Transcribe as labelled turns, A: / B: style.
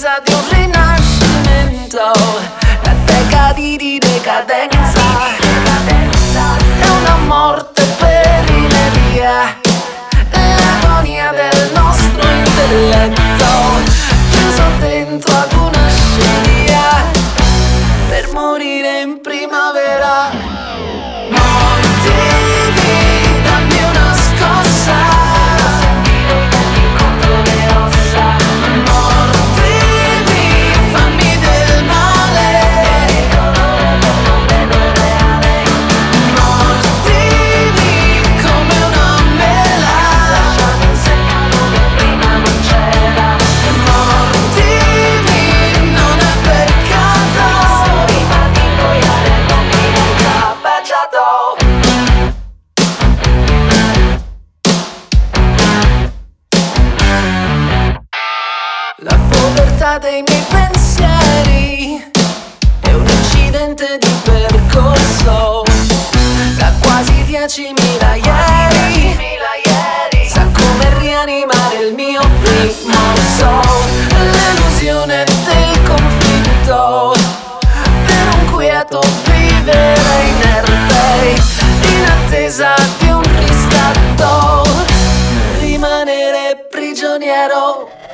A: attesa di un rinascimento, la decadi di decadenza, è una morte per inedia, l'agonia del nostro intelletto, chiuso dentro ad una scimmia, per morire in primavera. Mortivi, dammi una scossa, contro le ossa. Mortivi, fammi del male, mortivi come una mela, lasciate il segno dove prima non c'era. Mortivi, non è peccato, prima di ingoiare non mi hai già baciato. La povertà dei miei pensieri è un incidente di percorso da quasi 10.000 ieri. Sa come rianimare il mio rimorso, l'illusione del conflitto, per un quieto vivere inerte, in attesa di un riscatto, rimanere prigioniero.